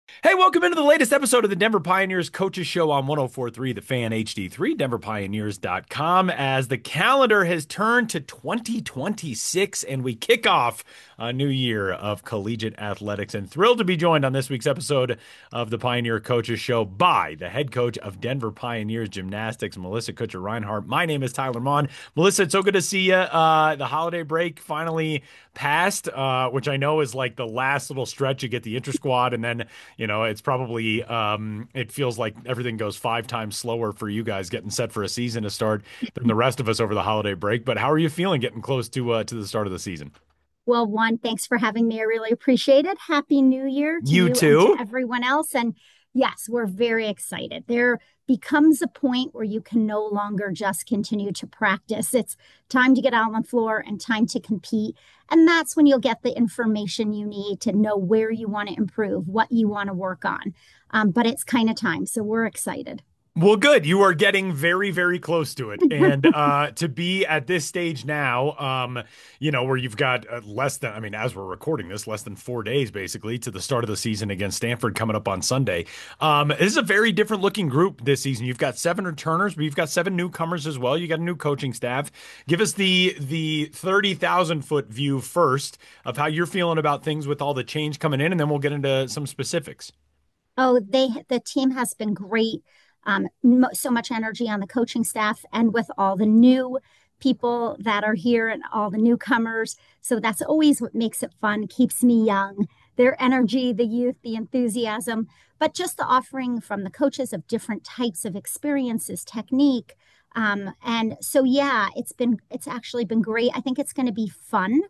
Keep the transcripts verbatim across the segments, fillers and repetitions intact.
Hey, welcome into the latest episode of the Denver Pioneers Coaches Show on one oh four point three The Fan H D three, denver pioneers dot com, as the calendar has turned to twenty twenty-six and we kick off a new year of collegiate athletics. And thrilled to be joined on this week's episode of the Pioneer Coaches Show by the head coach of Denver Pioneers Gymnastics, Melissa Kutcher Reinhardt. My name is Tyler Mon. Melissa, it's so good to see you. Uh, the holiday break finally passed, uh, which I know is like the last little stretch. You get the inter squad, and then you know it's probably um, it feels like everything goes five times slower for you guys getting set for a season to start than the rest of us over the holiday break. But how are you feeling getting close to uh, to the start of the season? Well, one, thanks for having me. I really appreciate it. Happy New Year to You you and to too? everyone else. And yes, we're very excited. There becomes a point where you can no longer just continue to practice. It's time to get out on the floor and time to compete. And that's when you'll get the information you need to know where you want to improve, what you want to work on. Um, but it's kind of time. So we're excited. Well, good. You are getting very, very close to it. And uh, to be at this stage now, um, you know, where you've got uh, less than, I mean, as we're recording this, less than four days basically to the start of the season against Stanford coming up on Sunday. Um, this is a very different looking group this season. You've got seven returners, but you've got seven newcomers as well. You got a new coaching staff. Give us the the thirty thousand foot view first of how you're feeling about things with all the change coming in, and then we'll get into some specifics. Oh, they the team has been great. Um, mo- so much energy on the coaching staff and with all the new people that are here and all the newcomers. So that's always what makes it fun, keeps me young. Their energy, the youth, the enthusiasm, but just the offering from the coaches of different types of experiences, technique. Um, and so, yeah, it's been, it's actually been great. I think it's going to be fun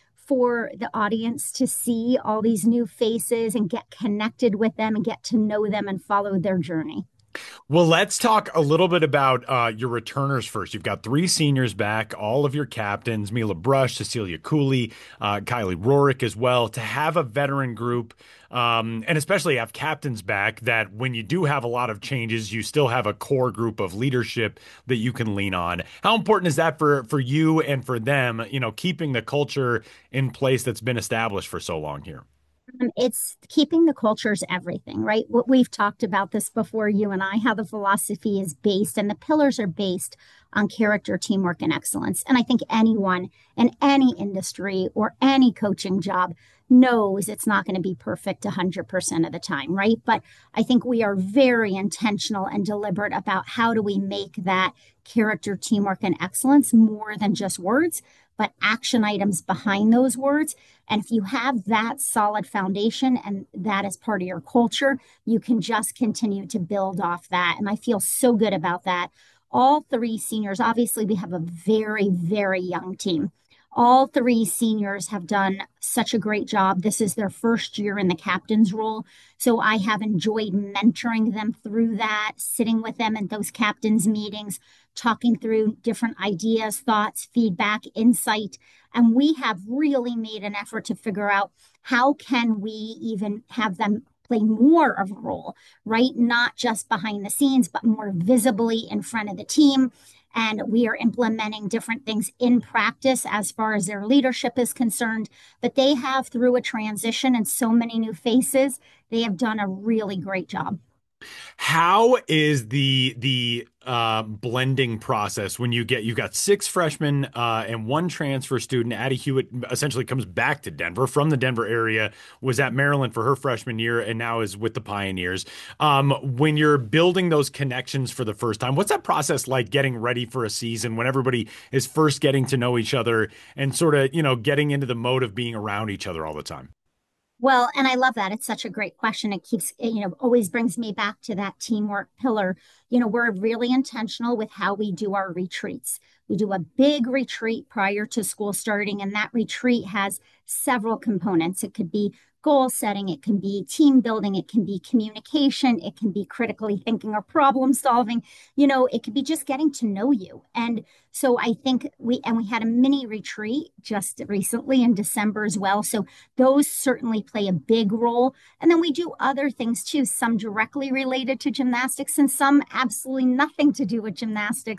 for the audience to see all these new faces and get connected with them and get to know them and follow their journey. Well, let's talk a little bit about uh, your returners first. You've got three seniors back, all of your captains, Mila Brush, Cecilia Cooley, uh, Kylie Rorick as well. To have a veteran group, um, and especially have captains back, that when you do have a lot of changes, you still have a core group of leadership that you can lean on. How important is that for for you and for them? You know, keeping the culture in place that's been established for so long here. Um, it's keeping the cultures everything, right? What we've talked about this before, you and I, how the philosophy is based and the pillars are based on character, teamwork, and excellence. And I think anyone in any industry or any coaching job knows it's not going to be perfect one hundred percent of the time, right? But I think we are very intentional and deliberate about how do we make that character, teamwork, and excellence more than just words, but action items behind those words. And if you have that solid foundation and that is part of your culture, you can just continue to build off that. And I feel so good about that. All three seniors, obviously, we have a very, very young team. All three seniors have done such a great job. This is their first year in the captain's role. So I have enjoyed mentoring them through that, sitting with them in those captain's meetings, talking through different ideas, thoughts, feedback, insight. And we have really made an effort to figure out how can we even have them play more of a role, right? Not just behind the scenes, but more visibly in front of the team. And we are implementing different things in practice as far as their leadership is concerned. But they have, through a transition and so many new faces, they have done a really great job. How is the the uh, blending process when you get you've got six freshmen uh, and one transfer student? Addie Hewitt essentially comes back to Denver from the Denver area, was at Maryland for her freshman year, and now is with the Pioneers. Um, when you're building those connections for the first time, what's that process like getting ready for a season when everybody is first getting to know each other and sort of, you know, getting into the mode of being around each other all the time? Well, and I love that. It's such a great question. It keeps, it, you know, always brings me back to that teamwork pillar. You know, we're really intentional with how we do our retreats. We do a big retreat prior to school starting, and that retreat has several components. It could be goal setting, it can be team building, it can be communication, it can be critically thinking or problem solving. You know, it could be just getting to know you. And so I think we, and we had a mini retreat just recently in December as well. So those certainly play a big role. And then we do other things too, some directly related to gymnastics and some absolutely nothing to do with gymnastics.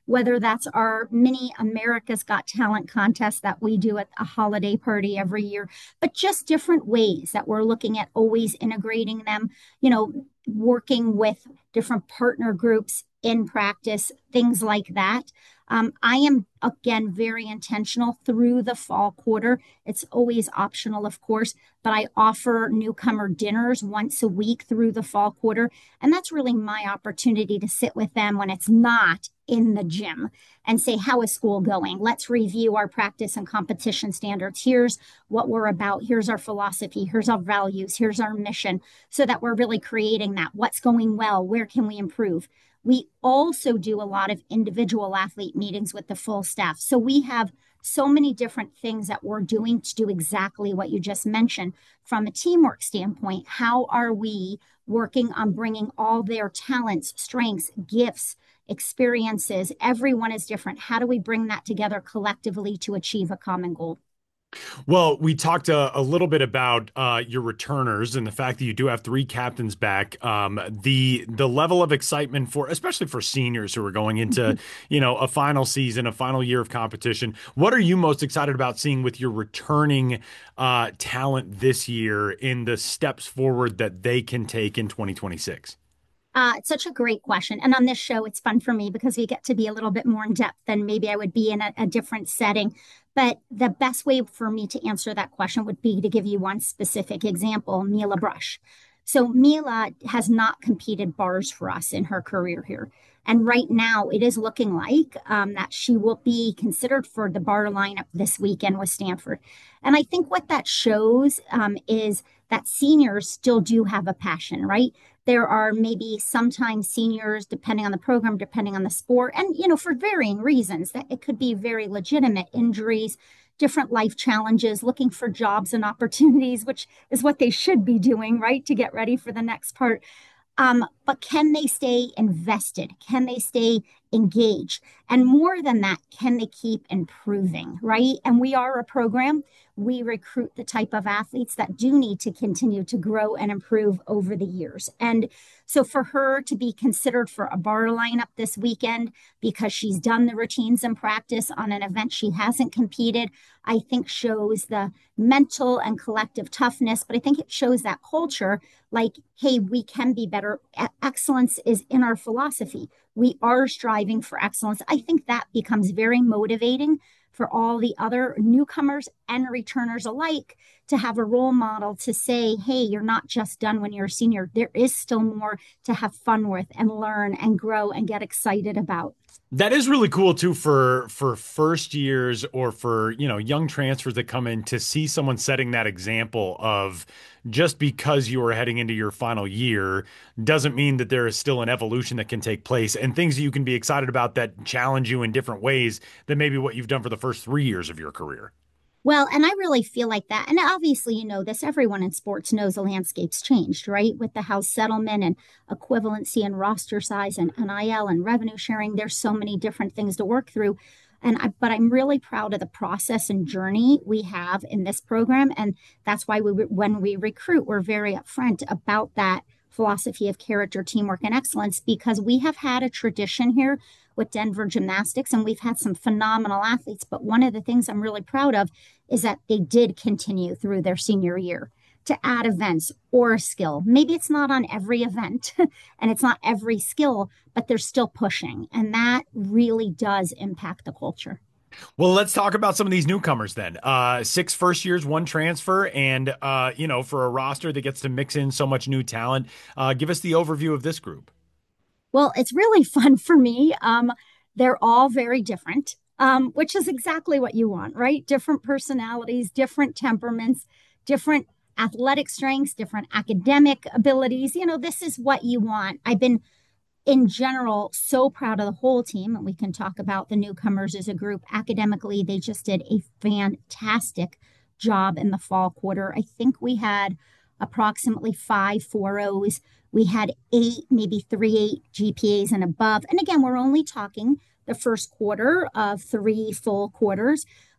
whether that's our mini America's Got Talent contest that we do at a holiday party every year, but just different ways that we're looking at always integrating them, you know, working with different partner groups in practice, things like that. Um, I am, again, very intentional through the fall quarter. It's always optional, of course, but I offer newcomer dinners once a week through the fall quarter. And that's really my opportunity to sit with them when it's not in the gym and say, how is school going? Let's review our practice and competition standards. Here's what we're about. Here's our philosophy. Here's our values. Here's our mission, so that we're really creating that. What's going well? Where can we improve? We also do a lot of individual athlete meetings with the full staff. So we have so many different things that we're doing to do exactly what you just mentioned. From a teamwork standpoint, how are we working on bringing all their talents, strengths, gifts, experiences? Everyone is different. How do we bring that together collectively to achieve a common goal? Well, we talked a, a little bit about uh, your returners and the fact that you do have three captains back. Um, the the level of excitement for, especially for seniors who are going into, you know, a final season, a final year of competition. What are you most excited about seeing with your returning uh, talent this year in the steps forward that they can take in twenty twenty-six? Uh, it's such a great question. And on this show, it's fun for me because we get to be a little bit more in depth than maybe I would be in a, a different setting. But the best way for me to answer that question would be to give you one specific example, Mila Brush. So Mila has not competed bars for us in her career here. And right now, it is looking like um, that she will be considered for the bar lineup this weekend with Stanford. And I think what that shows um, is that seniors still do have a passion, right? There are maybe sometimes seniors, depending on the program, depending on the sport, and you know, for varying reasons, that it could be very legitimate injuries, different life challenges, looking for jobs and opportunities, which is what they should be doing, right, to get ready for the next part. Um, but can they stay invested? Can they stay engaged? And more than that, can they keep improving, right? And we are a program. We recruit the type of athletes that do need to continue to grow and improve over the years. And so for her to be considered for a bar lineup this weekend because she's done the routines and practice on an event she hasn't competed, I think shows the mental and collective toughness, but I think it shows that culture like, hey, we can be better. Excellence is in our philosophy. We are striving for excellence. I think that becomes very motivating for all the other newcomers and returners alike to have a role model to say, hey, you're not just done when you're a senior. There is still more to have fun with and learn and grow and get excited about. That is really cool too for for first years or for, you know, young transfers that come in to see someone setting that example of just because you are heading into your final year doesn't mean that there is still an evolution that can take place and things that you can be excited about that challenge you in different ways than maybe what you've done for the first three years of your career. Well, and I really feel like that. And obviously, you know, this everyone in sports knows the landscape's changed, right? With the house settlement and equivalency and roster size and N I L and revenue sharing, there's so many different things to work through. And I, but I'm really proud of the process and journey we have in this program. And that's why we, when we recruit, we're very upfront about that philosophy of character, teamwork, and excellence, because we have had a tradition here with Denver Gymnastics, and we've had some phenomenal athletes. But one of the things I'm really proud of is that they did continue through their senior year to add events or a skill. Maybe it's not on every event and it's not every skill, but they're still pushing. And that really does impact the culture. Well, let's talk about some of these newcomers then. Uh, six first years, one transfer, and uh, you know, for a roster that gets to mix in so much new talent, uh, give us the overview of this group. Well, it's really fun for me. Um, they're all very different, um, which is exactly what you want, right? Different personalities, different temperaments, different athletic strengths, different academic abilities. You know, this is what you want. I've been, in general, so proud of the whole team. And we can talk about the newcomers as a group. Academically, they just did a fantastic job in the fall quarter. I think we had approximately five four ohs. We had eight, maybe three eight G P As and above. And again, we're only talking the first quarter of three full quarters.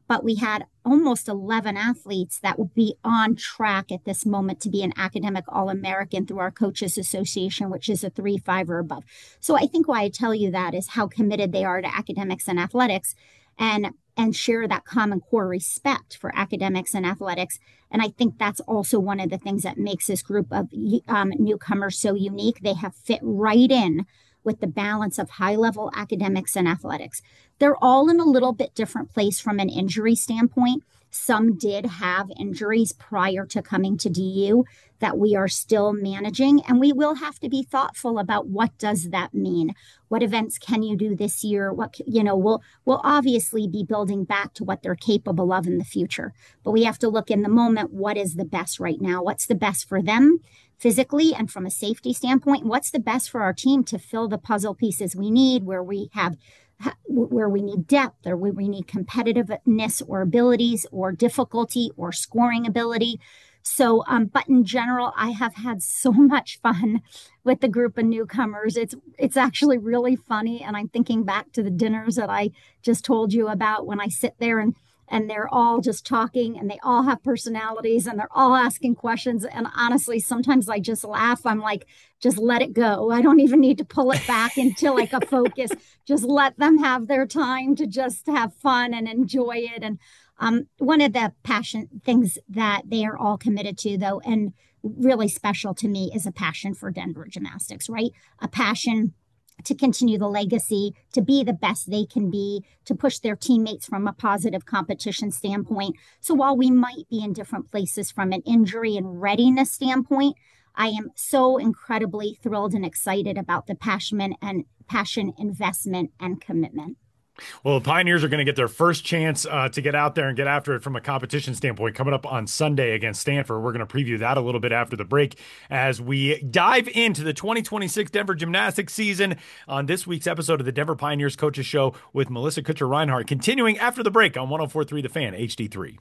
but we had almost eleven athletes that would be on track at this moment to be an academic All-American through our Coaches Association, which is a three, five or above. So I think why I tell you that is how committed they are to academics and athletics, and and share that common core respect for academics and athletics. And I think that's also one of the things that makes this group of um, newcomers so unique. They have fit right in with the balance of high-level academics and athletics. They're all in a little bit different place from an injury standpoint. Some did have injuries prior to coming to D U that we are still managing, and we will have to be thoughtful about what does that mean? What events can you do this year? What, you know, we'll, we'll obviously be building back to what they're capable of in the future, but we have to look in the moment, what is the best right now? What's the best for them physically and from a safety standpoint? What's the best for our team to fill the puzzle pieces we need, where we have where we need depth, or where we need competitiveness or abilities or difficulty or scoring ability. So, um, but in general, I have had so much fun with the group of newcomers. It's it's actually really funny. And I'm thinking back to the dinners that I just told you about, when I sit there and and they're all just talking, and they all have personalities, and they're all asking questions. And honestly, sometimes I just laugh. I'm like, just let it go. I don't even need to pull it back into like a focus. Just let them have their time to just have fun and enjoy it. And um, one of the passion things that they are all committed to, though, and really special to me, is a passion for Denver gymnastics, right? A passion to continue the legacy, to be the best they can be, to push their teammates from a positive competition standpoint. So while we might be in different places from an injury and readiness standpoint, I am so incredibly thrilled and excited about the passion and passion, investment, and commitment. Well, the Pioneers are going to get their first chance uh, to get out there and get after it from a competition standpoint coming up on Sunday against Stanford. We're going to preview that a little bit after the break as we dive into the twenty twenty-six Denver gymnastics season on this week's episode of the Denver Pioneers Coaches Show with Melissa Kutcher-Reinhardt, continuing after the break on one oh four point three The Fan, H D three.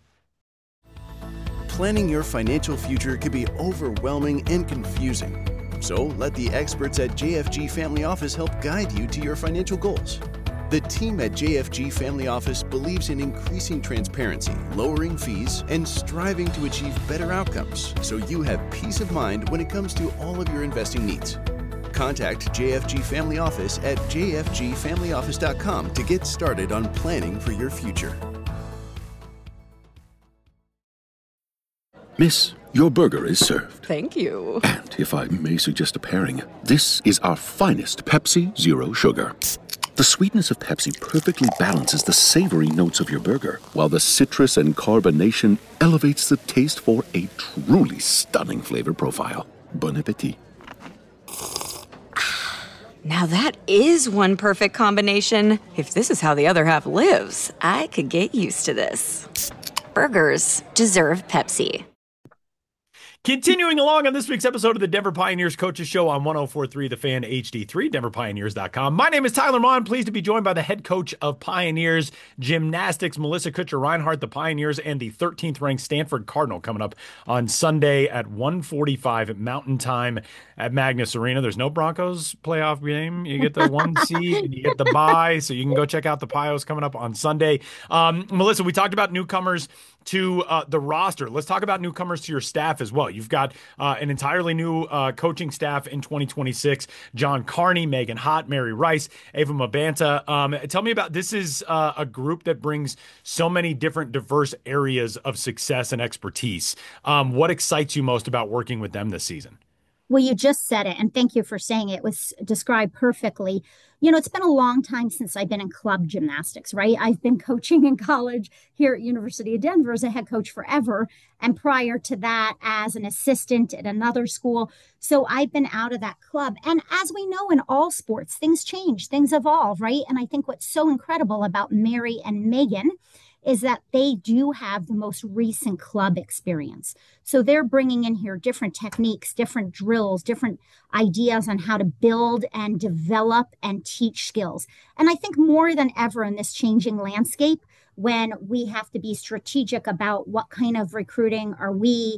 Planning your financial future can be overwhelming and confusing. So let the experts at J F G Family Office help guide you to your financial goals. The team at J F G Family Office believes in increasing transparency, lowering fees, and striving to achieve better outcomes so you have peace of mind when it comes to all of your investing needs. Contact J F G Family Office at j f g family office dot com to get started on planning for your future. Miss, your burger is served. Thank you. And if I may suggest a pairing, this is our finest Pepsi Zero Sugar. The sweetness of Pepsi perfectly balances the savory notes of your burger, while the citrus and carbonation elevates the taste for a truly stunning flavor profile. Bon appetit. Now that is one perfect combination. If this is how the other half lives, I could get used to this. Burgers deserve Pepsi. Continuing along on this week's episode of the Denver Pioneers Coaches Show on one oh four point three The Fan, H D three, denver pioneers dot com. My name is Tyler Maughan. Pleased to be joined by the head coach of Pioneers Gymnastics, Melissa Kutcher-Reinhardt. The Pioneers and the thirteenth ranked Stanford Cardinal coming up on Sunday at one forty-five Mountain Time at Magnus Arena. There's no Broncos playoff game. You get the one seed and you get the bye, so you can go check out the Pios coming up on Sunday. Um, Melissa, we talked about newcomers to uh, the roster. Let's talk about newcomers to your staff as well. You've got uh, an entirely new uh, coaching staff in twenty twenty-six. John Carney, Megan Hott, Mary Rice, Ava Mabanta. Um, tell me about, this is uh, a group that brings so many different diverse areas of success and expertise. Um, what excites you most about working with them this season? Well, you just said it, and thank you for saying it. It was described perfectly. You know, it's been a long time since I've been in club gymnastics, right? I've been coaching in college here at University of Denver as a head coach forever, and prior to that as an assistant at another school. So I've been out of that club. And as we know in all sports, things change, things evolve, right? And I think what's so incredible about Mary and Megan is that they do have the most recent club experience. So they're bringing in here different techniques, different drills, different ideas on how to build and develop and teach skills. And I think more than ever in this changing landscape, when we have to be strategic about what kind of recruiting are we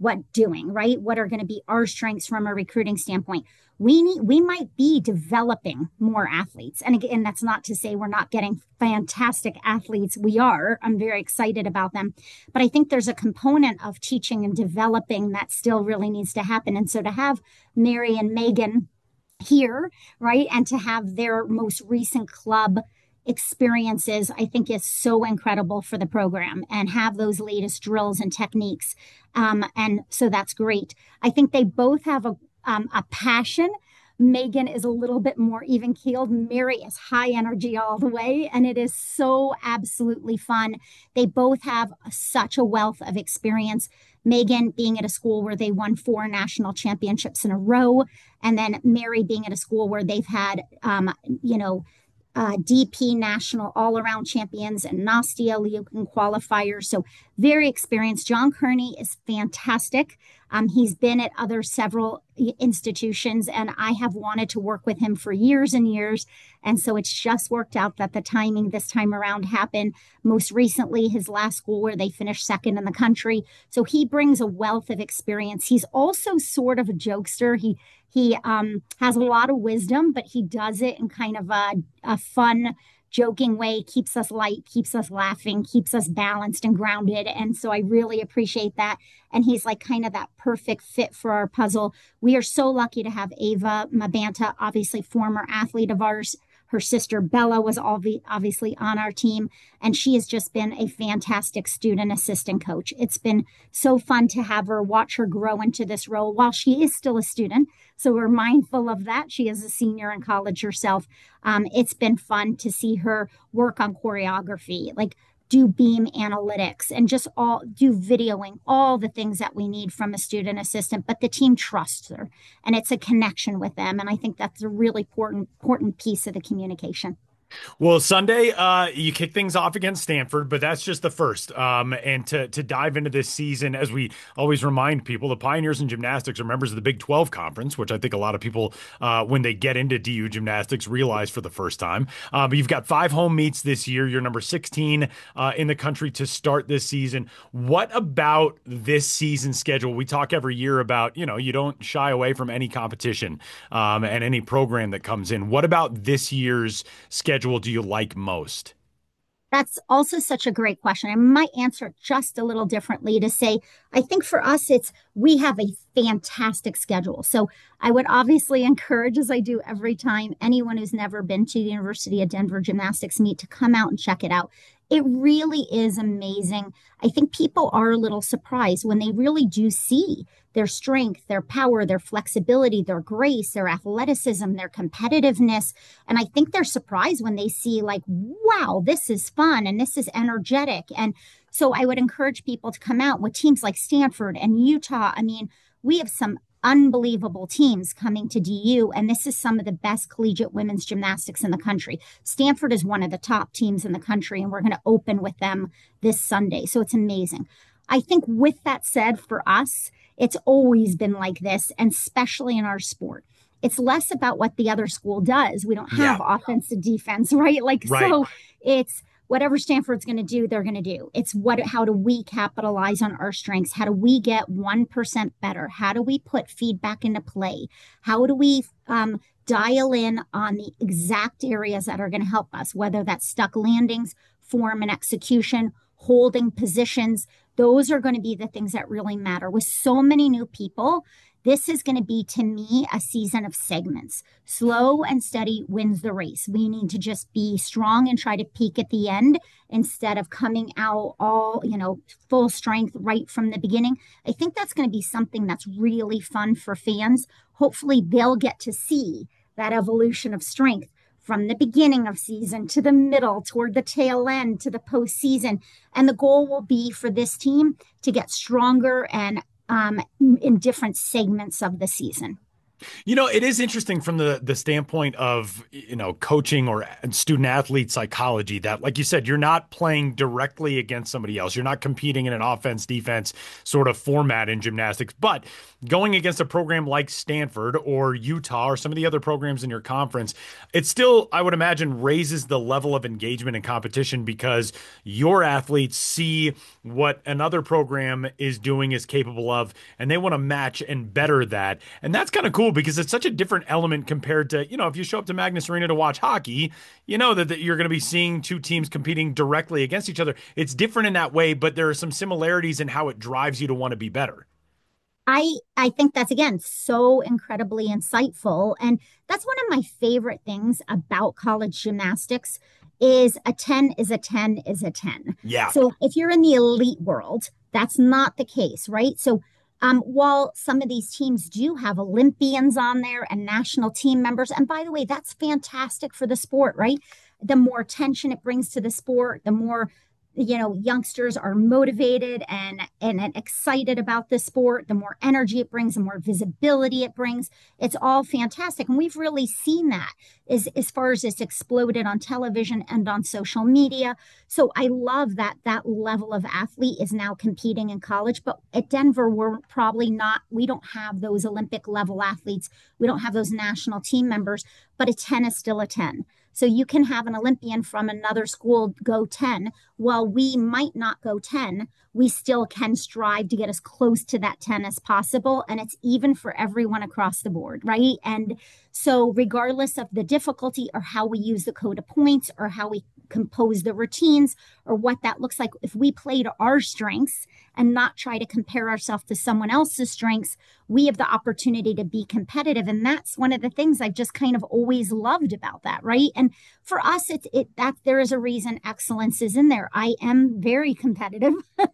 what doing, right? What are going to be our strengths from a recruiting standpoint? We need, we might be developing more athletes. And again, that's not to say we're not getting fantastic athletes. We are. I'm very excited about them. But I think there's a component of teaching and developing that still really needs to happen. And so to have Mary and Megan here, right, and to have their most recent club experiences, I think is so incredible for the program, and have those latest drills and techniques. Um, and so that's great. I think they both have a, um, a passion. Megan is a little bit more even keeled. Mary is high energy all the way, and it is so absolutely fun. They both have such a wealth of experience. Megan being at a school where they won four national championships in a row, and then Mary being at a school where they've had, um, you know, Uh, D P national all-around champions and Nastia Liukin qualifiers. So very experienced. John Kearney is fantastic. Um, he's been at other several institutions, and I have wanted to work with him for years and years. And so it's just worked out that the timing this time around happened. Most recently, his last school where they finished second in the country. So he brings a wealth of experience. He's also sort of a jokester. He He um, has a lot of wisdom, but he does it in kind of a, a fun, joking way, keeps us light, keeps us laughing, keeps us balanced and grounded. And so I really appreciate that. And he's like kind of that perfect fit for our puzzle. We are so lucky to have Ava Mabanta, obviously former athlete of ours. Her sister Bella was obviously on our team, and she has just been a fantastic student assistant coach. It's been so fun to have her, watch her grow into this role while she is still a student. So we're mindful of that. She is a senior in college herself. Um, it's been fun to see her work on choreography, like do beam analytics and just all do videoing, all the things that we need from a student assistant, but the team trusts her and it's a connection with them. And I think that's a really important, important piece of the communication. Well, Sunday, uh, you kick things off against Stanford, but that's just the first. Um, and to to dive into this season, as we always remind people, the Pioneers in Gymnastics are members of the Big twelve Conference, which I think a lot of people, uh, when they get into D U gymnastics, realize for the first time. Uh, but you've got five home meets this year. You're number sixteen uh, in the country to start this season. What about this season schedule? We talk every year about, you know, you don't shy away from any competition um, and any program that comes in. What about this year's schedule do you like most? That's also such a great question. I might answer it just a little differently to say, I think for us, it's we have a fantastic schedule. So I would obviously encourage, as I do every time, anyone who's never been to the University of Denver Gymnastics Meet to come out and check it out. It really is amazing. I think people are a little surprised when they really do see their strength, their power, their flexibility, their grace, their athleticism, their competitiveness. And I think they're surprised when they see like, wow, this is fun and this is energetic. And so I would encourage people to come out with teams like Stanford and Utah. I mean, we have some unbelievable teams coming to D U, and this is some of the best collegiate women's gymnastics in the country. Stanford is one of the top teams in the country, and we're going to open with them this Sunday. So it's amazing. I think with that said, for us, it's always been like this, and especially in our sport. It's less about what the other school does. We don't have yeah. offense and defense, right? Like, right. So it's whatever Stanford's going to do, they're going to do. It's what, how do we capitalize on our strengths? How do we get one percent better? How do we put feedback into play? How do we um, dial in on the exact areas that are going to help us, whether that's stuck landings, form and execution, holding positions? Those are going to be the things that really matter. With so many new people, this is going to be, to me, a season of segments. Slow and steady wins the race. We need to just be strong and try to peak at the end instead of coming out all, you know, full strength right from the beginning. I think that's going to be something that's really fun for fans. Hopefully they'll get to see that evolution of strength from the beginning of season to the middle, toward the tail end, to the postseason. And the goal will be for this team to get stronger and um, in different segments of the season. You know, it is interesting from the the standpoint of, you know, coaching or student athlete psychology that, like you said, you're not playing directly against somebody else. You're not competing in an offense defense sort of format in gymnastics, but going against a program like Stanford or Utah or some of the other programs in your conference, it still, I would imagine, raises the level of engagement and competition because your athletes see what another program is doing, is capable of, and they want to match and better that. And that's kind of cool because it's such a different element compared to, you know, if you show up to Magnus Arena to watch hockey, you know that, that you're going to be seeing two teams competing directly against each other. It's different in that way, but there are some similarities in how it drives you to want to be better. I I think that's again so incredibly insightful. And that's one of my favorite things about college gymnastics is a ten is a ten is a ten. Yeah. So if you're in the elite world, that's not the case, right? So um, while some of these teams do have Olympians on there and national team members, and by the way, that's fantastic for the sport, right? The more attention it brings to the sport, the more, you know, youngsters are motivated and, and and excited about the sport, the more energy it brings, the more visibility it brings. It's all fantastic. And we've really seen that as, as far as it's exploded on television and on social media. So I love that that level of athlete is now competing in college. But at Denver, we're probably not, we don't have those Olympic level athletes. We don't have those national team members, but a ten is still a ten. So you can have an Olympian from another school go ten. While we might not go ten, we still can strive to get as close to that ten as possible. And it's even for everyone across the board, right? And so regardless of the difficulty or how we use the code of points or how we compose the routines or what that looks like, if we play to our strengths and not try to compare ourselves to someone else's strengths, we have the opportunity to be competitive. And that's one of the things I've just kind of always loved about that, right? And for us, it's it that there is a reason excellence is in there. I am very competitive,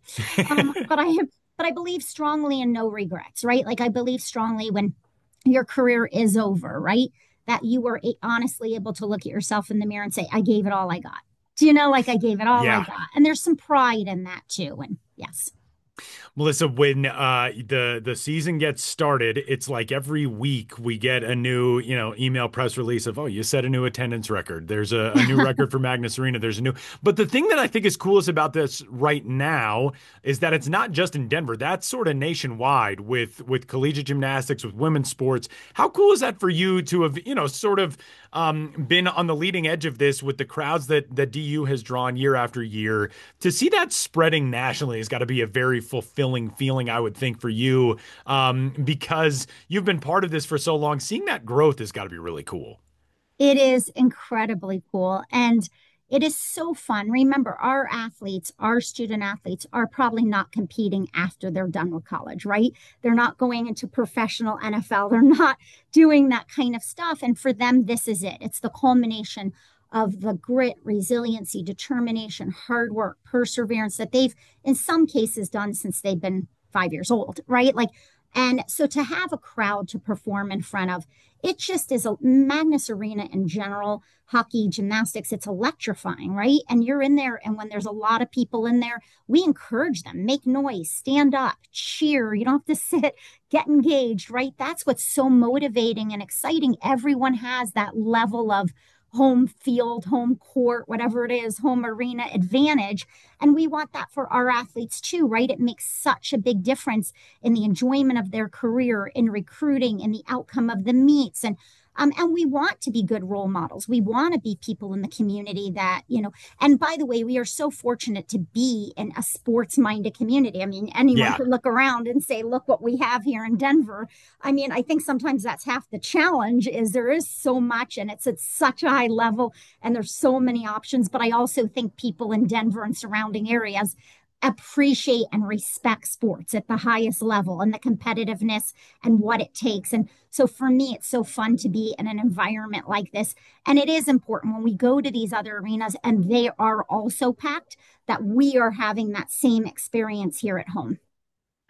um, but I have, but I believe strongly in no regrets, right? Like I believe strongly when your career is over, right? That you were a- honestly able to look at yourself in the mirror and say, I gave it all I got. Do you know, like I gave it all Yeah. I got. And there's some pride in that too. And yes. Melissa, when uh, the the season gets started, it's like every week we get a new, you know, email press release of, oh, you set a new attendance record. There's a, a new record for Magnus Arena. There's a new. But the thing that I think is coolest about this right now is that it's not just in Denver. That's sort of nationwide with with collegiate gymnastics, with women's sports. How cool is that for you to have, you know, sort of um, been on the leading edge of this with the crowds that that D U has drawn year after year? To see that spreading nationally has got to be a very fulfilling feeling, I would think, for you, um, because you've been part of this for so long. Seeing that growth has got to be really cool. It is incredibly cool. And it is so fun. Remember, our athletes, our student athletes are probably not competing after they're done with college, right? They're not going into professional N F L. They're not doing that kind of stuff. And for them, this is it. It's the culmination of the grit, resiliency, determination, hard work, perseverance that they've, in some cases, done since they've been five years old, right? Like, and so to have a crowd to perform in front of, it just is a Magnus Arena in general, hockey, gymnastics, it's electrifying, right? And you're in there, and when there's a lot of people in there, we encourage them, make noise, stand up, cheer. You don't have to sit, get engaged, right? That's what's so motivating and exciting. Everyone has that level of home field, home court, whatever it is, home arena advantage. And we want that for our athletes too, right? It makes such a big difference in the enjoyment of their career, in recruiting, in the outcome of the meets. And Um, and we want to be good role models. We want to be people in the community that, you know, and by the way, we are so fortunate to be in a sports minded community. I mean, anyone Yeah. could look around and say, look what we have here in Denver. I mean, I think sometimes that's half the challenge is there is so much and it's at such a high level and there's so many options. But I also think people in Denver and surrounding areas appreciate and respect sports at the highest level and the competitiveness and what it takes. And so for me, it's so fun to be in an environment like this. And it is important when we go to these other arenas and they are also packed that we are having that same experience here at home.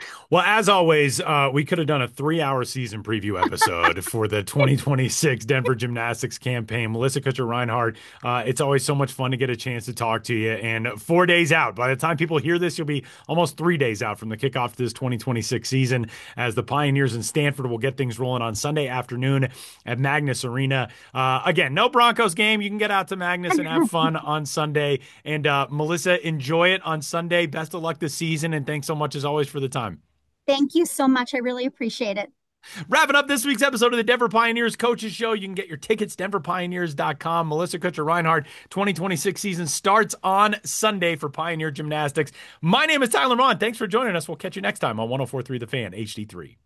Well, as always, uh, we could have done a three-hour season preview episode for the twenty twenty-six Denver Gymnastics campaign. Melissa Kutcher-Reinhardt, uh, it's always so much fun to get a chance to talk to you. And four days out, by the time people hear this, you'll be almost three days out from the kickoff to this twenty twenty-six season, as the Pioneers in Stanford will get things rolling on Sunday afternoon at Magnus Arena. Uh, again, no Broncos game. You can get out to Magnus and have fun on Sunday. And uh, Melissa, enjoy it on Sunday. Best of luck this season, and thanks so much as always for the time. Thank you so much. I really appreciate it. Wrapping up this week's episode of the Denver Pioneers Coaches Show. You can get your tickets, denver pioneers dot com. Melissa Kutcher-Reinhardt, twenty twenty-six season starts on Sunday for Pioneer Gymnastics. My name is Tyler Maun. Thanks for joining us. We'll catch you next time on one oh four point three The Fan, H D three.